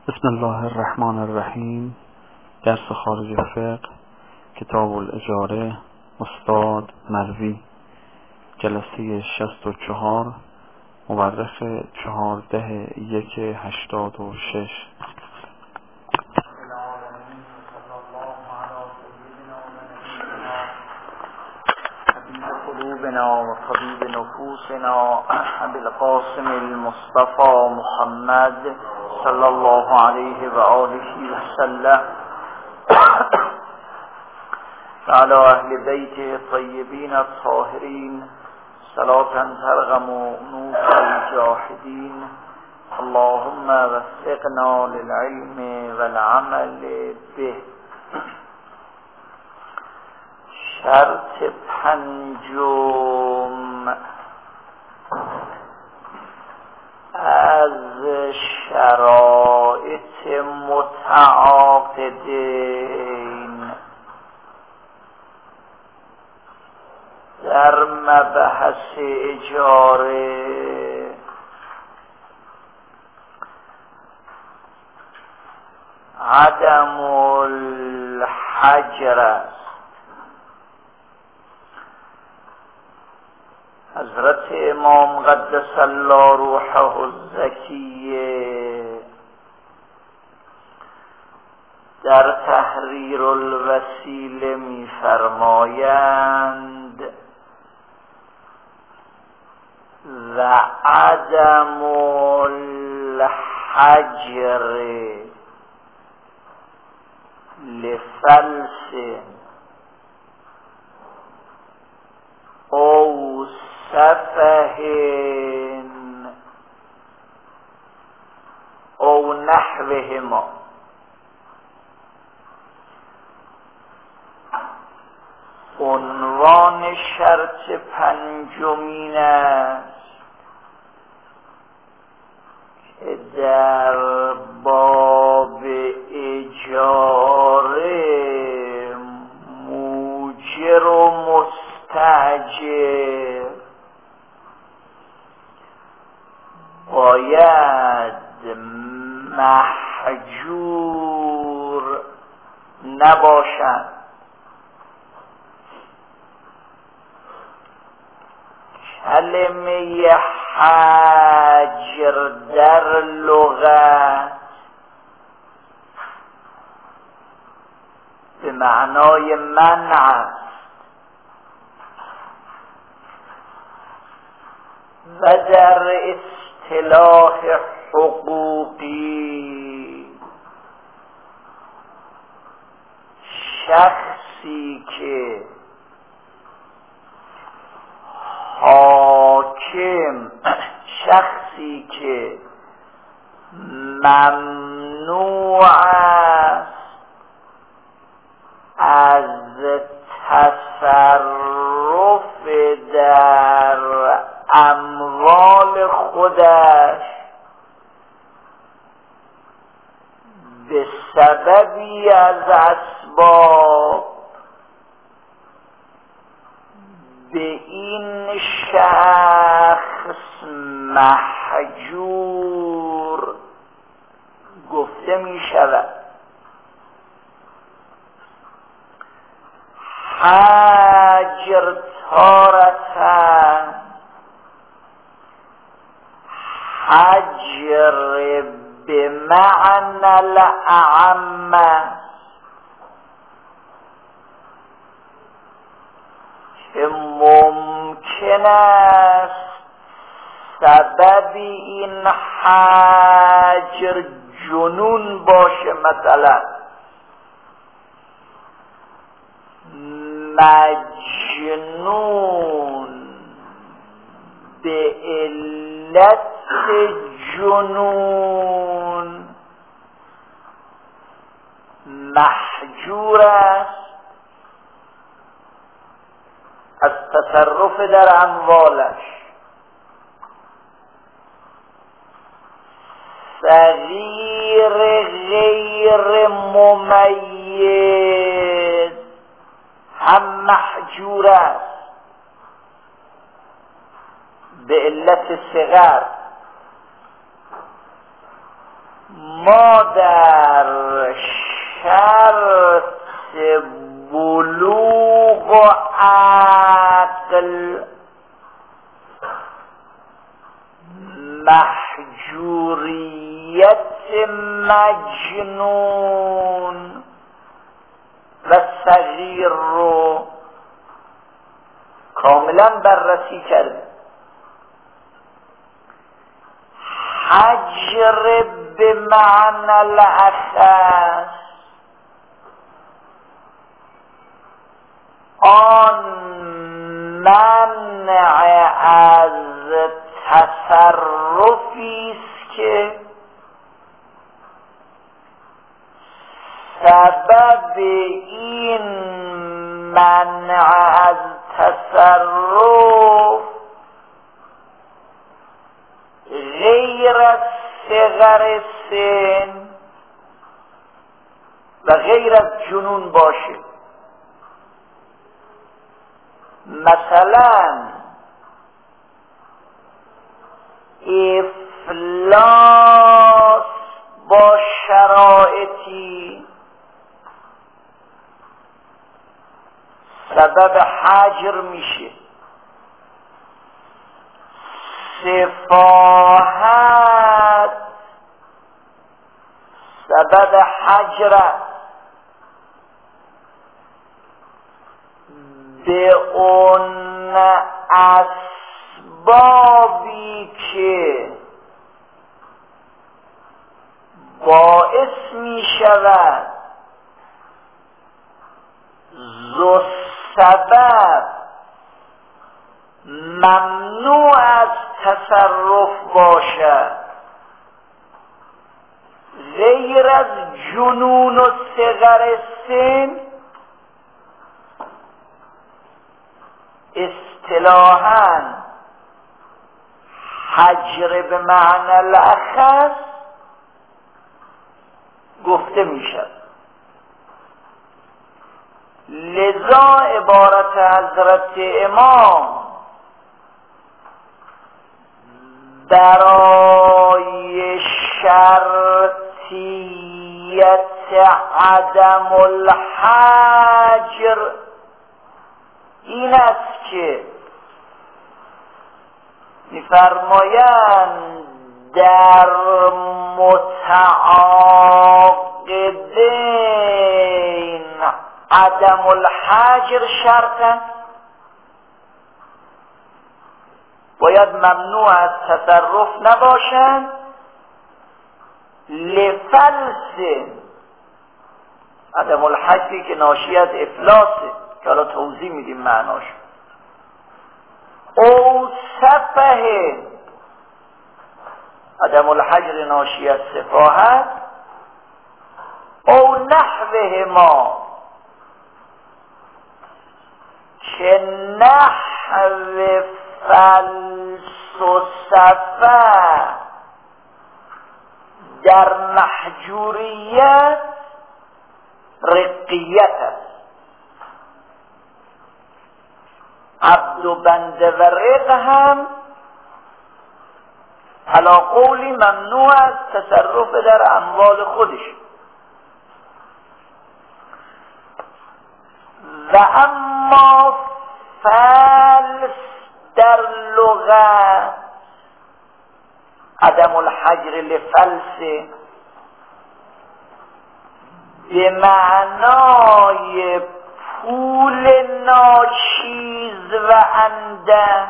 بسم الله الرحمن الرحیم. درس خارج فقه، کتاب الاجاره، استاد مروی، جلسه 64، مورخ 14/1/86. قلوبنا و طبیب نفوسنا ابی القاسم المصطفى محمد صلی الله علیه و آله و سلم و علی اهل بیت طیبین الطاهرین صلاة ترغم نوف الجاحدین. اللهم وفقنا للعلم والعمل به. شرط پنجم از شرایط متعاقدین در مبحث اجاره عدم الحجر است. حضرت امام قدس الله روحه الزکیه در تحریر الوسیله می‌فرمایند و عدم الحجر لفلس او سفهن او نحوهما. عنوان شرط پنجمین است که در باب اجاره موجر و مستاجر باید محجور نباشند. کلمه حجر در لغت به معنای منع است و در اصطلاح حقوقی شخصی که حاکم، شخصی که ممنوع است از تصرف در اموال خودش به سببی از اسباب به این شخص محجور گفته می شود. حجر تارتن حجر به معنی الاعم که ممکن است سبب این حجر جنون باشه. مثلا مجنون به علت جنون محجور است از تصرف در اموالش. صغیر غیر ممیز هم محجور است به علت صغر. ما در شرط بلوغ و عقل محجوریت مجنون و صغیر رو کاملا بررسی کرده. حجر به معنی الاخص آن منع از تصرفی است که سبب این منع از تصرف غیر از صغر سن و غیر از جنون باشه. مثلا افلاس با شرایطی سبب حجر میشه، سفاهت سبب حجر به اون اسبابی که باعث می شود ذو سبب ممنوع از تصرف باشد غیر از جنون و صغر سن، اصطلاحاً حجر به معنی الاخص گفته می شود. لذا عبارت حضرت امام برای شرطیت عدم الحجر این است که می‌فرمایند در متعاقدین عدم الحجر شرطا باید ممنوع از تصرف نباشند لفلس عدم الحجری که ناشی از افلاسه که حالا توضیح میدیم معناش، او سفه عدم الحجر ناشی از سفاهت، او نحوه ما که نحو فلس و سفه در محجوریت رقیت است. عبد و بنده و رق هم علا قولی ممنوع از تصرف در اموال خودش. و اما فلس در لغت عدم الحجر لفلس به معنای پول ناچیز و اندک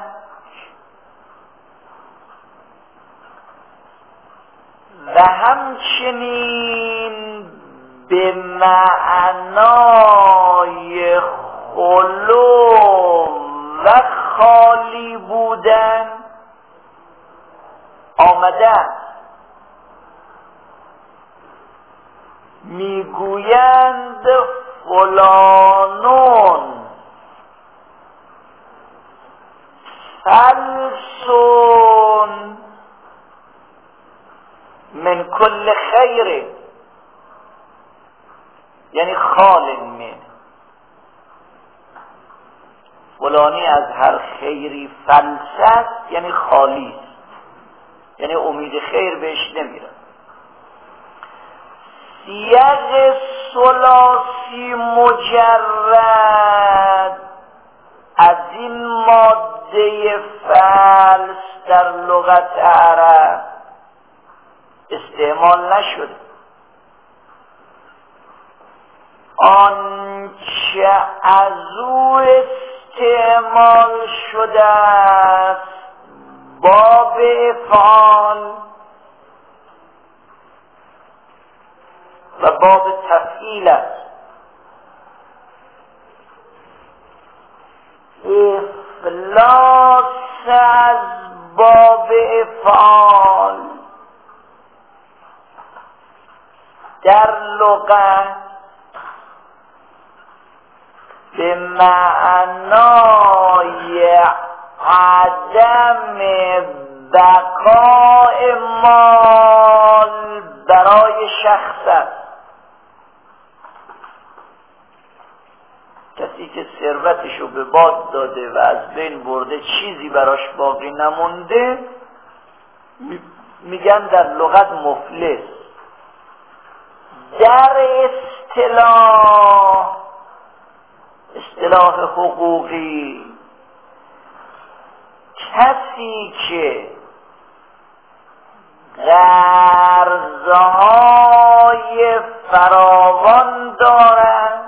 و همچنین به معنای خلو و خالی بودن آمده. میگویند فلانون فلسون من کل خیر، یعنی خال من، فلانی از هر خیری فلس است یعنی خالی است، یعنی امید خیر بهش نمیره. سیغ ثلاثی مجرد از این ماده فلس در لغت عرب استعمال نشده. آنچه از او استعمال شده است باب افعال و باب تفعیل است. افلاس از باب افعال در لغت به معنای عدم بقای مال برای شخص است. کسی که ثروتشو به باد داده و از بین برده چیزی براش باقی نمونده میگن در لغت مفلس. در اصطلاح حقوقی کسی که قرضهای فراوان دارد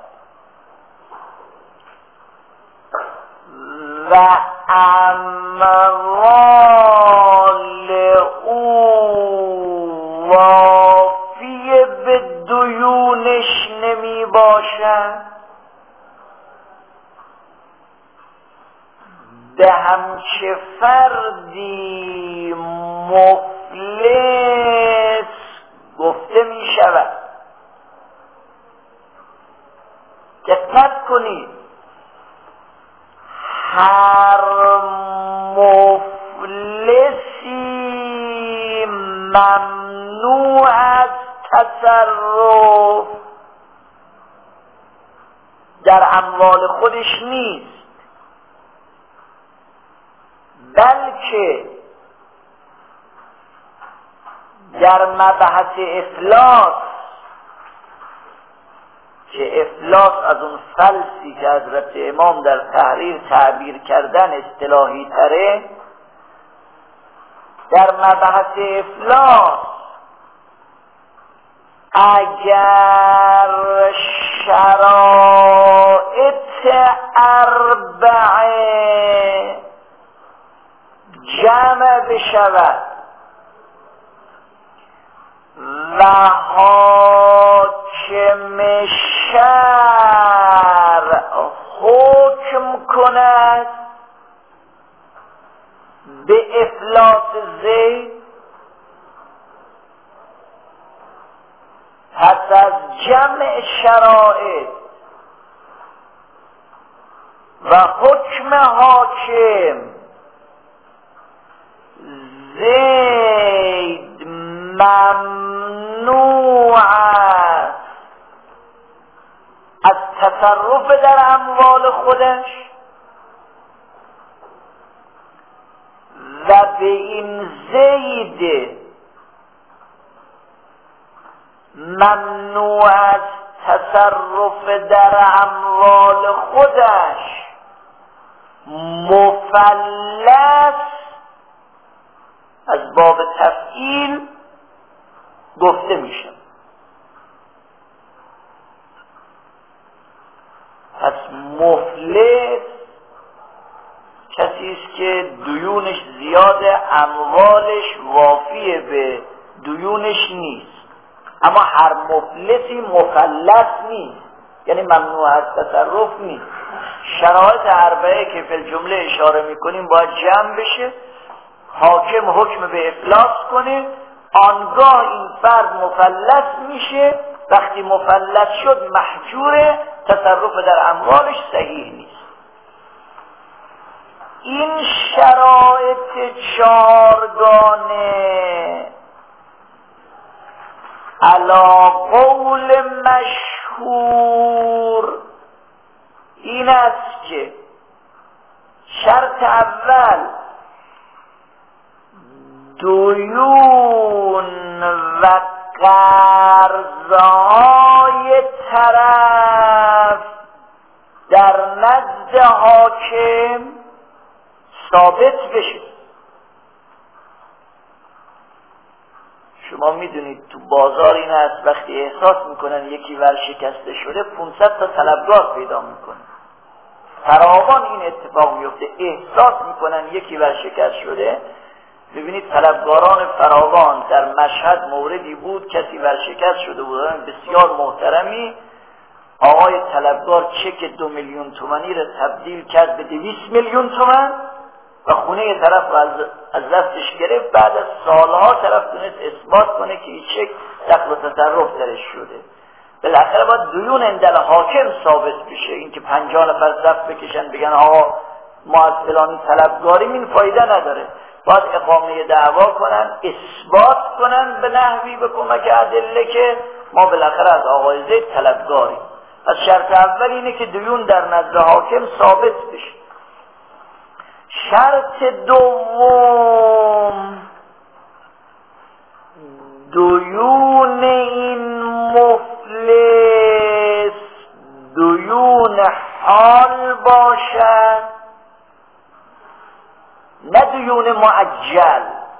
و اموال او وافی به دیونش نمی باشد، به همچه فردی مفلس گفته می شود. دقت کنید، هر مفلسی ممنوع از تصرف در اموال خودش نیست، بلکه در مبحث افلاس که افلاس از اون فلسی که حضرت امام در تحریر تعبیر کردن اصطلاحی تره، در مبحث افلاس اگر شرایط اربعه جمع بشود و حاکم شرع حکم کند به افلاس زید، پس از جمع شرایط و حکم حاکم زید ممنوع است از تصرف در اموال خودش و به این زید ممنوع از تصرف در اموال خودش مفلس از باب تفعیل گفته میشه. پس مفلس کسی است که دیونش زیاده، اموالش وافی به دیونش نیست. اما هر مفلسی مفلس نیست، یعنی ممنوع از تصرف نیست. شرایط اربعه که فی الجمله اشاره میکنیم باید جمع بشه، حاکم حکم به افلاس کنه، آنگاه این فرد مفلس میشه. وقتی مفلس شد محجور، تصرف در اموالش صحیح نیست. این شرایط چهارگانه علی قول مشهور این است که شرط اول دیون و قرضهای طرف در نزد حاکم ثابت بشه. شما میدونید تو بازار این هست وقتی احساس میکنن یکی ورشکسته شده 500 تا طلبگار پیدا میکنه. فراوان این اتفاق میفته، احساس میکنن یکی ورشکست شده. ببینید طلبگاران فراوان در مشهد موردی بود، کسی ورشکست شده بود بسیار محترمی، آقای طلبگار چک 2 میلیون تومانی را تبدیل کرد به 200 میلیون تومان و خونه طرف رو از دستش گرفت. بعد از سالها طرف تونست اثبات کنه که این چک دخل و تصرف درش شده. بالاخره باید دیون اندل حاکم ثابت بشه. این که 50 نفر صف بکشن بگن آقا ما از فلانی طلبگاریم این فایده نداره. باید اقامه دعوا کنن، اثبات کنن به نحوی به کمک ادله که ما بالاخره از آقای زید طلبگاریم. پس شرط اول اینه که دیون در نزد حاکم ثابت بشه. شرط دوم، دیون این مفلس دیون حال باشد، نه دیون معجل.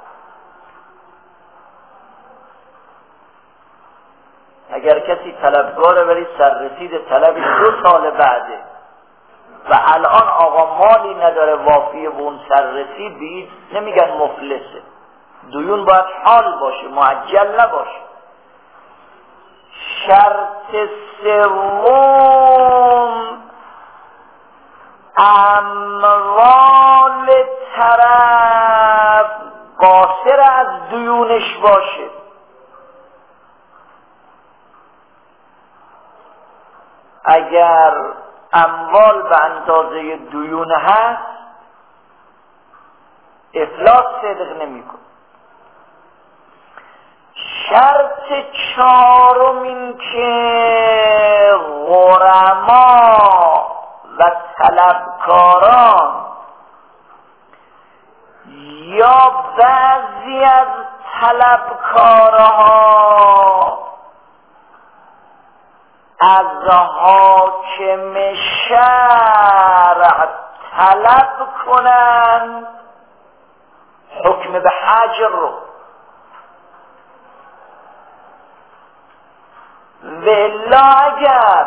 اگر کسی طلبگاره ولی سررسید طلبی 2 سال بعده و الان آقا مالی نداره وافی به اون سررسید، بید نمیگن مفلسه. دیون باید حال باشه، معجل نباشه. شرط سوم، اموال طرف قاصر از دیونش باشه. اگر اموال به اندازه دیون هست افلاس صدق نمی کن. شرط چهارم این که غرما و طلبکاران یا بعضی از طلبکارها از حاکم شرع طلب کنند حکم به حجر رو، و الا اگر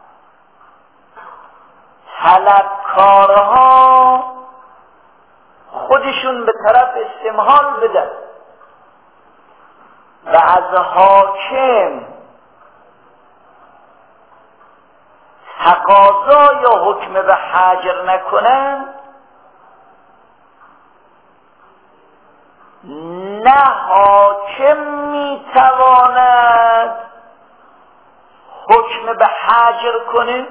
طلبکارها خودشون به طرف استمهال بدن و از حاکم تقاضا یا حکم به حجر نکنن، نه حاکم میتواند حکم به حجر کنه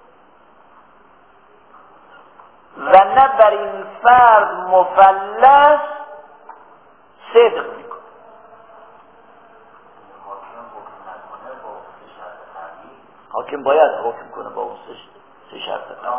و نه بر این فرد مفلس صدق میکنه. حاکم باید حکم کنه با اون 3 شرط.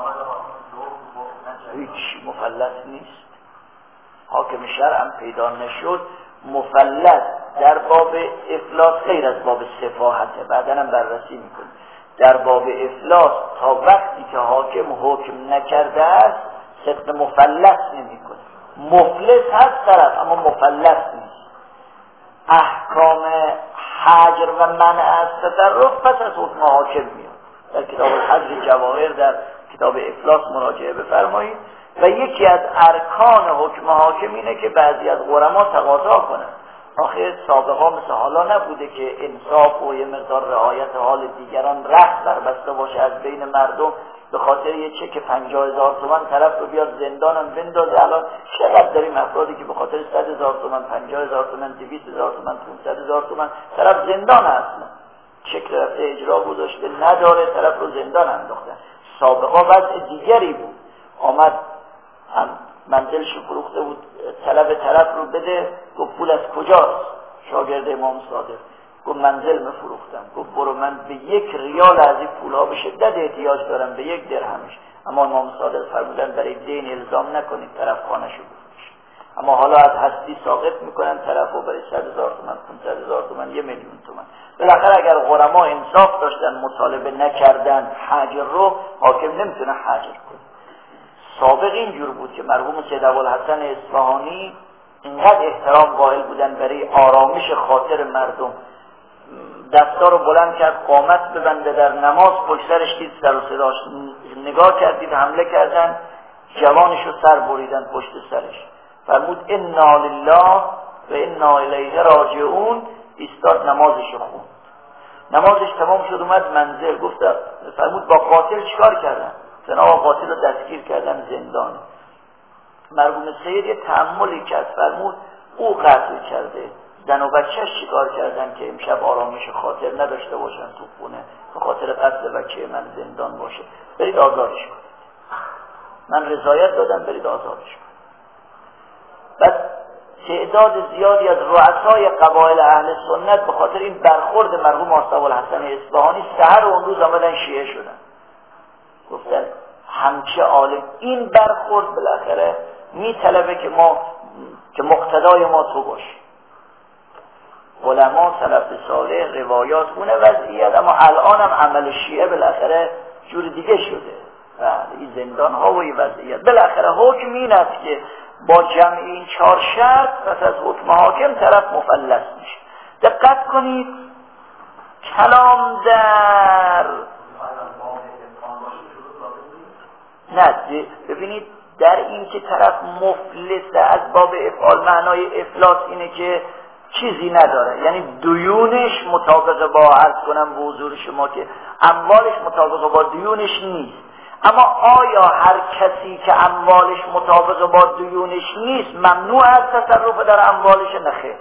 هیچ مفلس نیست. حاکم شرع هم پیدا نشد. مفلس در باب افلاس غیر از باب سفاهته، بعداً هم بررسی میکنه. در باب افلاس تا وقتی که حاکم حکم نکرده است صدق مفلس نمیکنه. مفلس هست طرف اما مفلس نیست. احکام حجر و منع از تصرف پس از حکم حاکم میاد. در کتاب الحجر جواهر در کتاب افلاس مراجعه بفرمایید. و یکی از ارکان حکم حاکم اینه که بعضی از غرما تقاضا کنند. آخه سابقا مثل حالا نبوده که انصاف و یه مقدار رعایت حال دیگران رخت بربسته باشه از بین مردم به خاطر یه چک 50,000 تومان طرف رو بیاد زندانم بندازه. الان چقدر داریم افرادی که به خاطر 100,000 تومان، 50,000 تومان، 200,000 تومان، 500,000 تومان طرف زندان هستن. چک رفته اجرا گذاشته نداره، طرف رو زندان انداختن. سابقا وضع دیگری بود. آمد هم منزلش فروخته بود، طرف رو بده. گفت پول از کجاست؟ شاگرد امام صادق گفت منزل مفروختم. گفت برو من به 1 ریال از این پولها به شدت احتیاج دارم، به 1 درهمش. اما امام صادق فرمودن برای دین الزام نکنید، طرف خانه‌شو بفروشه. اما حالا از هستی ساقط میکنن طرف و برای 100,000 تومان 500,000 تومان 1,000,000 تومان. بالاخره اگر غرما انصاف داشتن مطالبه نکردن حجر رو، حاکم نمیتونه حجر کنه. سابق اینجور بود که مرحوم سید ابوالحسن اصفهانی اینقدر احترام قائل بودن برای آرامش خاطر مردم، دستا رو بلند کرد قامت ببنده در نماز، پشت سرش دید سر و صداش، نگاه کردید حمله کردن، جوانش رو سر بریدن پشت سرش، فرمود انا لله و انا الیه راجعون، ایستاد نمازش رو خوند. نمازش تمام شد اومد منزل، گفت فرمود با قاتل چیکار کردن؟ جناب قاتل رو دستگیر کردن زندان. مرحوم سید یه تأملی کرد، فرمود او قتل کرده، زن و بچه‌اش چیکار کردن که امشب آرامش خاطر نداشته باشن تو خونه، به خاطر قتل بچه من زندان باشه، برید آزادش کنید. من رضایت دادم، برید آزادش کنید. بعد تعداد زیادی از رؤسای قبایل اهل سنت به خاطر این برخورد مرحوم آصف الحسن اصفهانی سحر اون روز آمدن شیعه شدن، گفتن همچه عالم این برخورد بالاخره میطلبه که مقتدای ما تو باشی. علما سلف صالح روایات اونه وضعیت، اما الان هم عمل شیعه بالاخره جور دیگه شده و این زندان ها و این وضعیت. بالاخره حکم این است که با جمع این 4 شرط پس از حکم حاکم طرف مفلس میشه. دقت کنید کلام در ببینید در این که طرف مفلسه از باب افعال، معنای افلاس اینه که چیزی نداره، یعنی دیونش مطابق با عرض کنم به حضور شما که اموالش مطابق با دیونش نیست. اما آیا هر کسی که اموالش مطابق با دیونش نیست ممنوع از تصرف در اموالش؟ نخیر،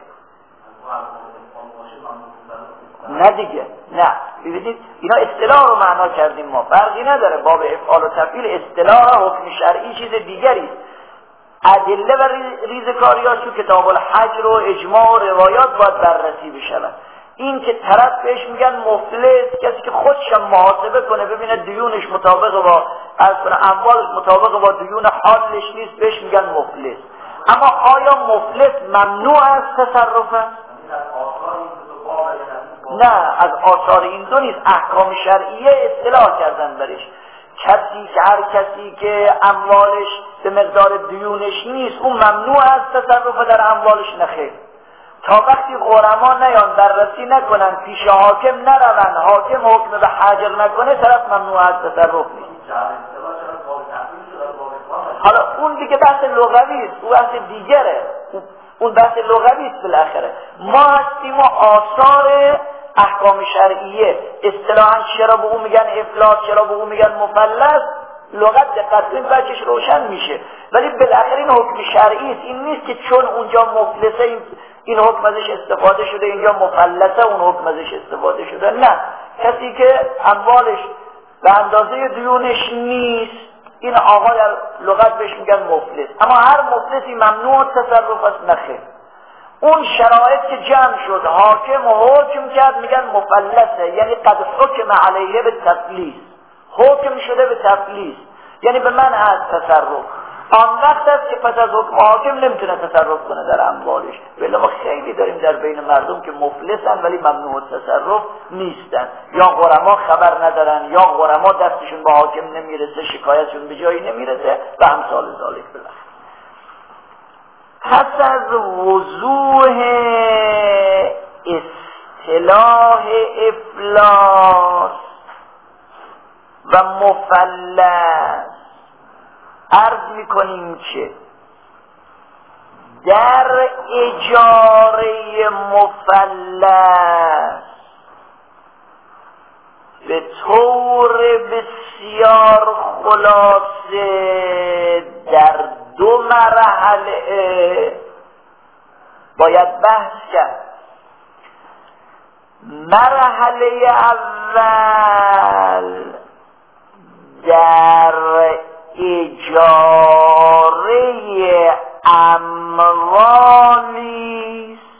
نه دیگه، نه. ببینید اینا اصطلاح رو معنا کردیم ما، فرقی نداره، باب افعال و تفعیل اصطلاح حکم شرعی چیز دیگری است. ادله و ریزکاری‌ها تو کتاب الحج رو اجماع و روایات باید بررسی بشود. این که طرف بهش میگن مفلس، کسی که خودش محاسبه کنه ببینه دیونش مطابق با اموالش مطابق با دیون حالش نیست بهش میگن مفلس. اما آیا مفلس ممنوع از تصرف است؟ نه، از آثار این دو نیست، احکام شرعیه اصطلاح کردن برش. هر کسی که اموالش به مقدار دیونش نیست اون ممنوع از تصرف در اموالش. نخیر، تا وقتی غرما نیان بررسی نکنن پیش حاکم نرون، حاکم حکم به حجر نکنه، طرف ممنوع از تصرف نیست. حالا اون دیگه بحث لغوی است، اون بحث دیگره، اون بحث لغوی است. بالاخره ما هستیم و آثار احکام شرعیه، اصطلاحاً چرا به اون میگن افلاس، چرا به اون میگن مفلس، لغت دقت کنید بچش روشن میشه. ولی بالاخره این حکم شرعی است، این نیست که چون اونجا مفلسه این حکم ازش استفاده شده، اینجا مفلسه اون حکم ازش استفاده شده. نه، کسی که اموالش به اندازه دیونش نیست این آقا در لغت بهش میگن مفلس. اما هر مفلسی ممنوع تصرف است؟ نخیر. اون شرایط که جمع شد حاکم و حکم کرد میگن مفلسه، یعنی قد حکم علیه به تفلیس، حکم شده به تفلیس، یعنی به منع از تصرف. آن وقت است که پس از حکم حاکم نمیتونه تصرف کنه در اموالش. ولی ما خیلی داریم در بین مردم که مفلسن ولی ممنوع تصرف نیستن، یا غرما خبر ندارن، یا غرما دستشون به حاکم نمیرسه، شکایتشون به جایی نمیرسه و امثال ذالک. بالاخره پس از وضوح اصطلاح افلاس و مفلس عرض میکنیم که در اجاره مفلس به طور بسیار خلاصه در 2 مرحله باید بحث کرد. مرحله اول در اجاره اموالی است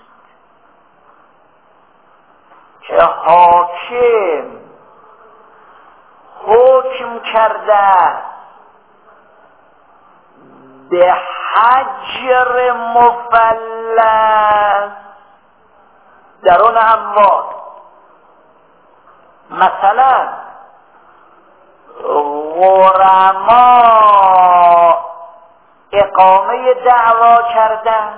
که حاکم حکم کرده به حجر مفلس در اون اموال. مثلا غرما اقامه دعوا کردن،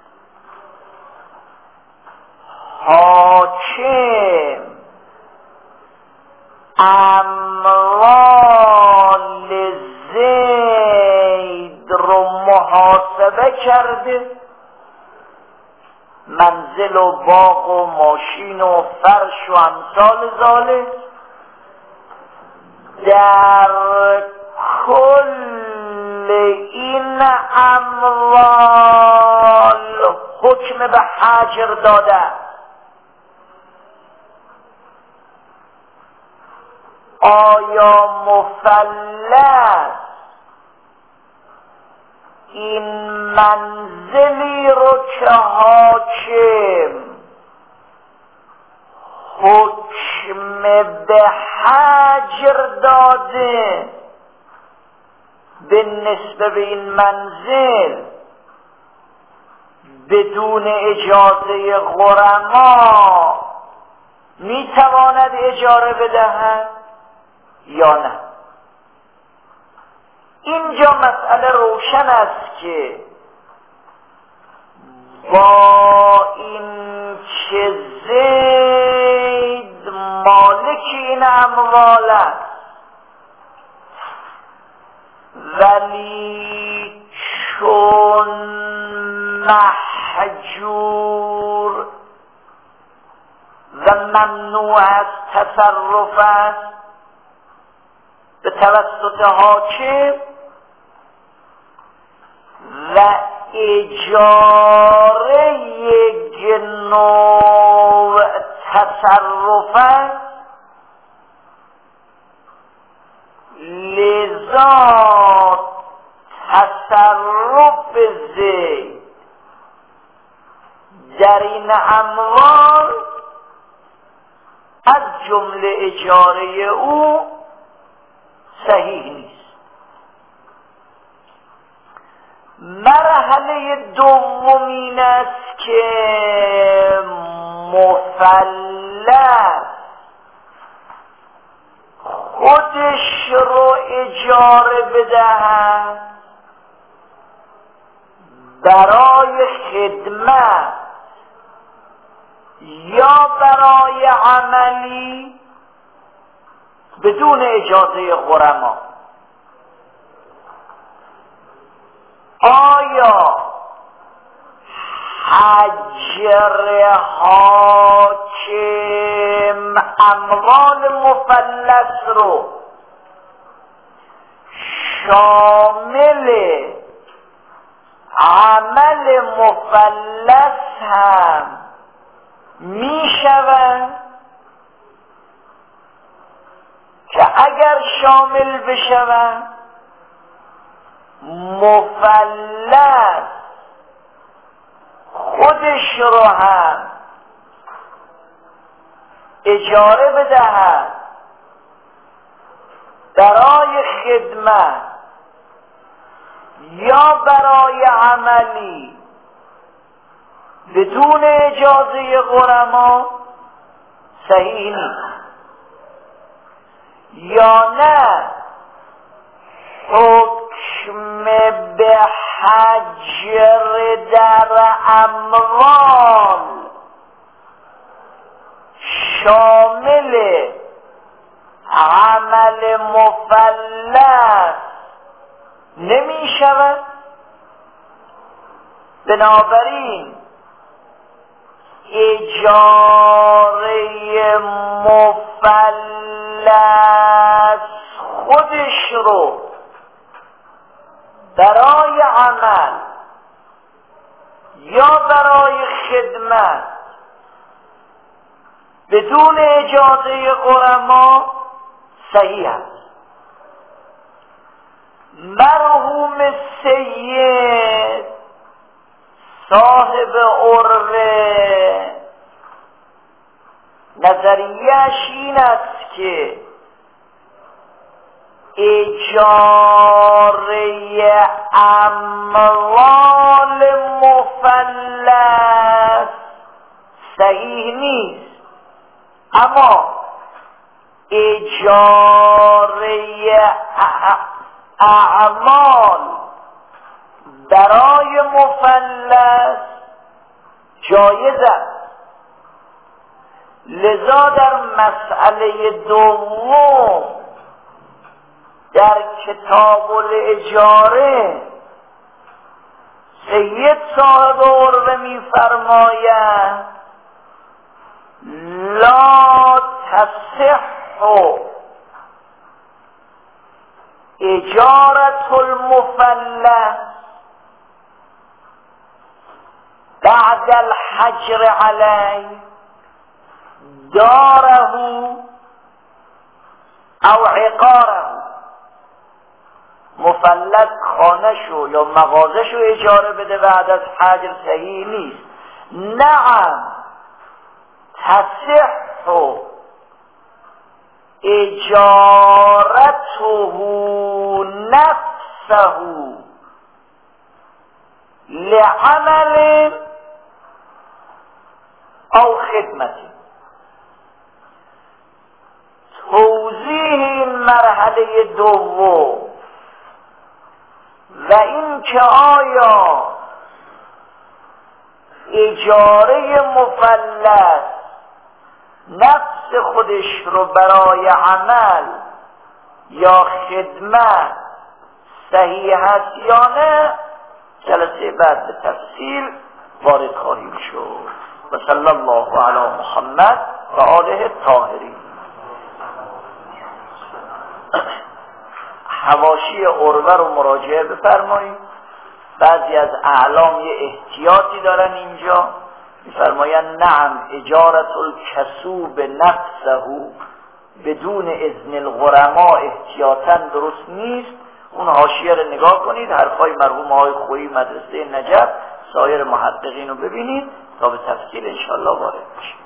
حاکم اموال زید رو محاسبه کرده، منزل و باغ و ماشین و فرش و امثال ذالک، در کل این اموال حکم به حجر داده. آیا مفلس این منزلی رو که حاکم حکم به حجر داده به نسبت به این منزل بدون اجازه غرما میتواند اجاره بدهد یا نه؟ اینجا مسئله روشن است که با این که زید مالک این اموال است، ولی چون محجور و ممنوع از تصرف است به توسط حاکم و اجاره یک نوع تصرف است، لذا تصرف زید در این اموال از جمله اجاره او صحیح نیست. مرحله دومین است که مفلس خودش رو اجاره بدهد برای خدمت یا برای عملی بدون اجازه غرما. آیا حجر حاکم اموال مفلس رو شامل عمل مفلس هم می شود که اگر شامل بشود مفلس خودش رو هم اجاره بدهد برای خدمت یا برای عملی بدون اجازه غرما صحیح نیست. یا نه حکم به حجر در اموال شامل عمل مفلس نمی شود. بنابراین اجاره مفلس خودش رو برای عمل یا برای خدمت بدون اجازه غرما صحیح است. مرحوم سید صاحب عروه نظریه‌اش این است که اجاره اموال مفلس صحیح نیست، اما اجاره اعمال برای مفلس جایز است. لذا در مسئله دوم در کتاب الاجاره سید صاحب عروه می‌فرماید لا تصح اجارة المفلس بعد الحجر علیه داره او عقاره. مفلس خانه‌شو یا مغازه‌شو اجاره بده بعد از حجر صحیح نیست. نعم تصح اجارته نفسه لعمل او خدمت. توضیح این مرحله دوم و این که آیا اجاره مفلس نفس خودش رو برای عمل یا خدمت صحیح هست یا نه، جلسه بعد به تفصیل وارد خواهیم شد. و صلی الله علی محمد و آله الطاهرین. حواشی عروه رو مراجعه بفرمایید. بعضی از اعلام یه احتیاطی دارن اینجا، میفرمایند نعم اجارت الکسوب نفسه بدون اذن الغرماء احتیاطاً درست نیست. اون حاشیه رو نگاه کنید، حرفای مرحوم آقای خویی مدرسه نجف، سایر محققین رو ببینید تا به تفصیل انشاءالله وارد بشید.